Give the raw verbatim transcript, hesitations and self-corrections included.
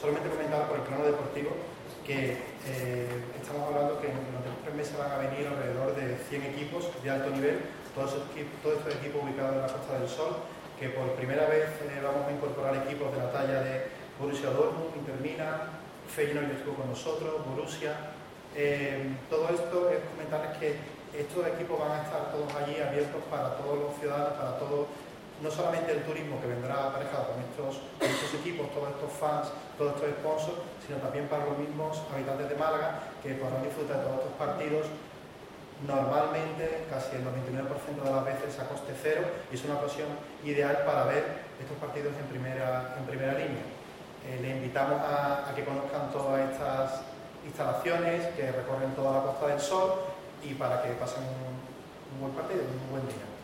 solamente comentar por el plano deportivo que eh, estamos hablando que en los tres meses van a venir alrededor de cien equipos de alto nivel, todos, esos equipos, todos estos equipos ubicados en la Costa del Sol, que por primera vez eh, vamos a incorporar equipos de la talla de Borussia Dortmund, Inter Milan, Feyenoord estuvo con nosotros, Borussia. Eh, todo esto es comentarles que estos equipos van a estar todos allí abiertos para todos los ciudadanos, para todos, no solamente el turismo que vendrá aparejado con estos, con estos equipos, todos estos fans, todos estos sponsors, sino también para los mismos habitantes de Málaga que podrán disfrutar de todos estos partidos normalmente, casi el noventa y nueve por ciento de las veces a coste cero, y es una ocasión ideal para ver estos partidos en primera, en primera línea. Eh, le invitamos a, a que conozcan todas estas instalaciones que recorren toda la Costa del Sol y para que pasen un, un buen partido, un buen día.